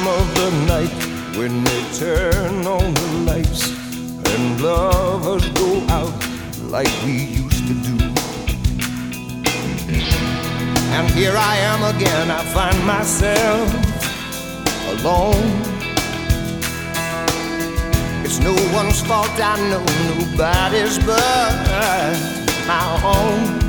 time of the night when they turn on the lights and lovers go out like we used to do. And here I am again, I find myself alone. It's no one's fault, I know, nobody's but my own.